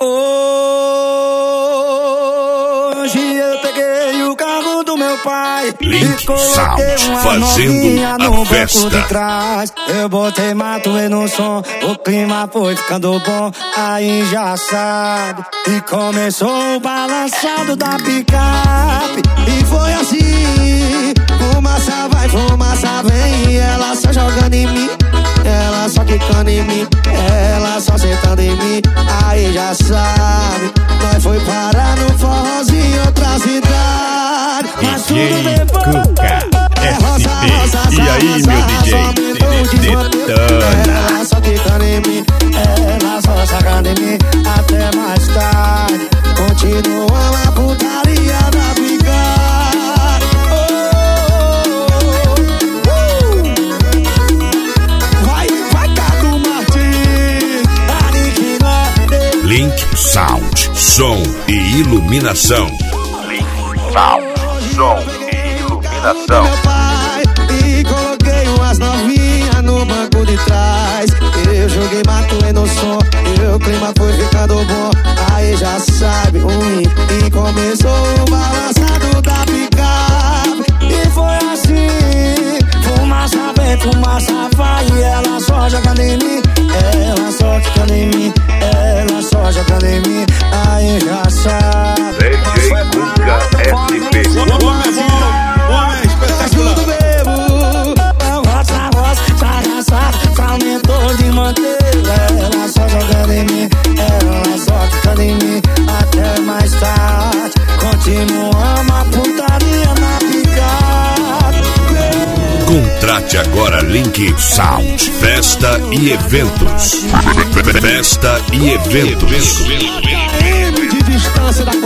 Hoje eu peguei o carro do meu pai Link e coloquei Sound, uma fazendo novinha no a banco festa. de trás. Eu botei matuê no som, o clima foi ficando bom, aí já sabe. E começou o balançado da picape, e foi assim. Fumaça vai, fumaça vem, e ela só jogando em mim, ela só quicando em mim, ela só sentando em mim, aí já sabe. Nós foi parar no forrozinho em outra cidade, mas tudo bem bom. É rosa, rosa, E aí, meu DJ, detona. ela só quicando em mim, ela só sacando em mim, até mais tarde. Continua a putaria da picada. Vai Cadu Martins, aniquilado. Link Sound, som e iluminação. Link Sound, som e iluminação. Meu pai, e coloquei umas novinhas no banco de trás. Eu joguei matuê no som, e o clima foi ficando bom, aí já sabe. E começou o balançado da picape, e foi assim. Fumaça vem, fumaça vai, e ela só jogando em mim, ela só ficando em mim, ela só jogando em mim, aí já sabe. DJ Cuca SP. Tudo bebo, roça, roça, sarraçado, fragmentou de manteiga. Ela só jogando em mim, ela só ficando em mim, até mais tarde. Continuamos a putaria na picada. Contrate agora Link Sound, festa e eventos. Festa e eventos. De distância da